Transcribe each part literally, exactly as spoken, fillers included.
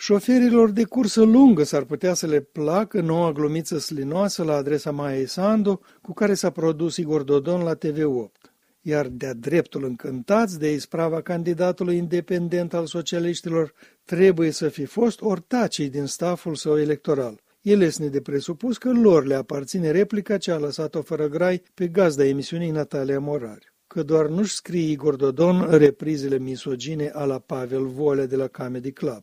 Șoferilor de cursă lungă s-ar putea să le placă noua glumiță slinoasă la adresa Maiei Sandu, cu care s-a produs Igor Dodon la T V opt. Iar de-a dreptul încântați de isprava candidatului independent al socialiștilor trebuie să fi fost ortacii din staful său electoral. El este de presupus că lor le aparține replica ce a lăsat-o fără grai pe gazda emisiunii Natalia Morari. Că doar nu-și scrie Igor Dodon reprizele misogine a la Pavel Volea de la Comedy Club.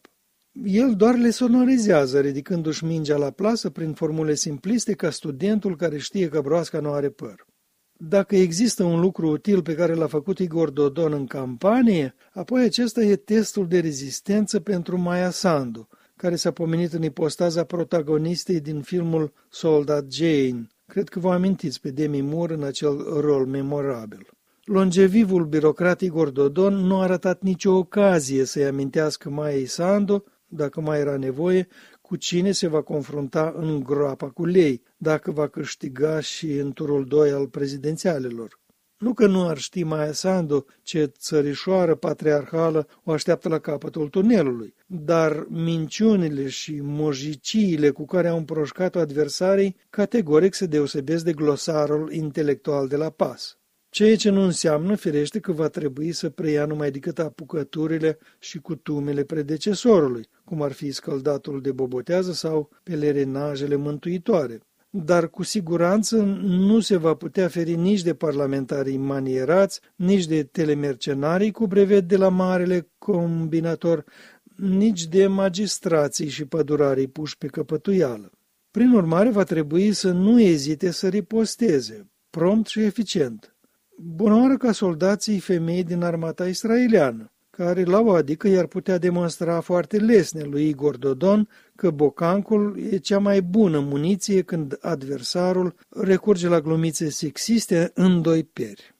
El doar le sonorizează, ridicându-și mingea la plasă prin formule simpliste ca studentul care știe că broasca nu are păr. Dacă există un lucru util pe care l-a făcut Igor Dodon în campanie, apoi acesta e testul de rezistență pentru Maia Sandu, care s-a pomenit în ipostaza protagonistei din filmul Soldat Jane. Cred că vă amintiți pe Demi Moore în acel rol memorabil. Longevivul birocrat Igor Dodon nu a ratat nicio ocazie să-i amintească Maiei Sandu, dacă mai era nevoie, cu cine se va confrunta în groapa cu lei, dacă va câștiga și în turul doi al prezidențialelor. Nu că nu ar ști Maia Sandu ce țărișoară patriarhală o așteaptă la capătul tunelului, dar minciunile și mojiciile cu care au împroșcat-o adversarii categoric se deosebesc de glosarul intelectual de la Pas. Ceea ce nu înseamnă, firește, că va trebui să preia numai decât apucăturile și cutumele predecesorului, cum ar fi scăldatul de bobotează sau pelerinajele mântuitoare. Dar cu siguranță nu se va putea feri nici de parlamentarii manierați, nici de telemercenarii cu brevet de la marele combinator, nici de magistrații și pădurarii puși pe căpătuială. Prin urmare, va trebui să nu ezite să riposteze, prompt și eficient. Bună oară ca soldații femei din armata israeliană, care la o adică i-ar putea demonstra foarte lesne lui Igor Dodon că bocancul e cea mai bună muniție când adversarul recurge la glumițe sexiste în doi peri.